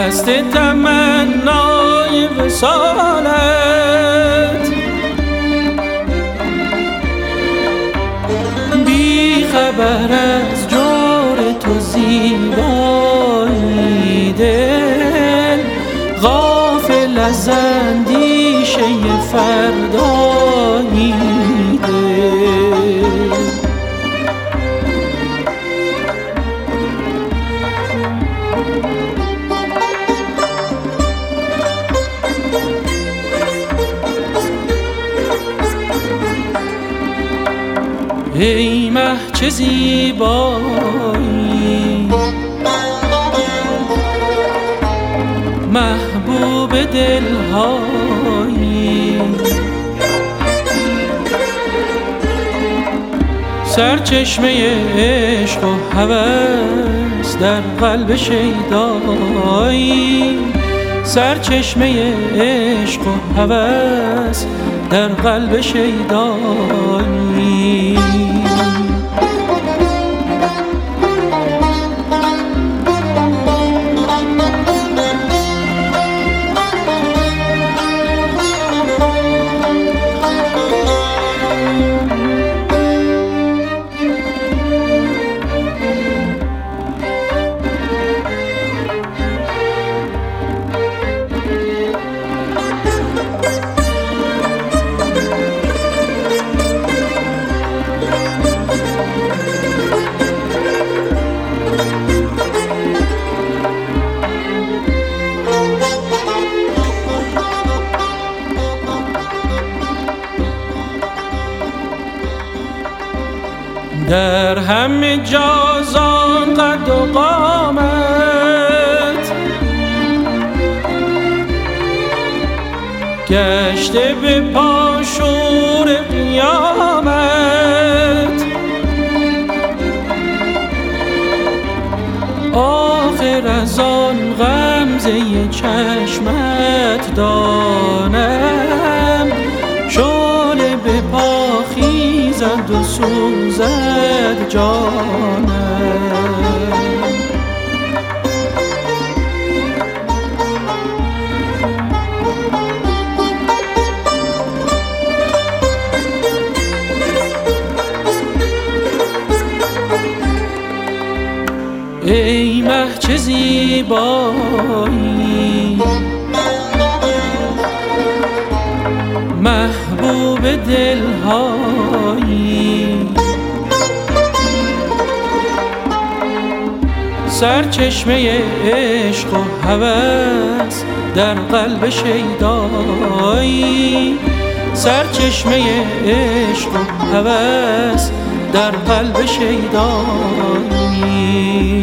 دست تمنای وصالت، بی خبر از جور تو زیبایی دل، غافل از اندیشه فردایی دل. ای مه چه زیبایی، محبوب دلهایی، سرچشمه عشق و هوس در قلب شیدایی، سرچشمه عشق و هوس در قلب شیدایی. در همه جازان قد و قامت، گشته به پاشور قیامت، آخر از آن غمزه چشمت دانم، شعله به پا خیزد و سوزد جانم. ای مه چه زیبایی، محبوب دلهایی، سرچشمه عشق و هوس در قلب شیدایی، سرچشمه عشق و هوس در قلب شیدایی.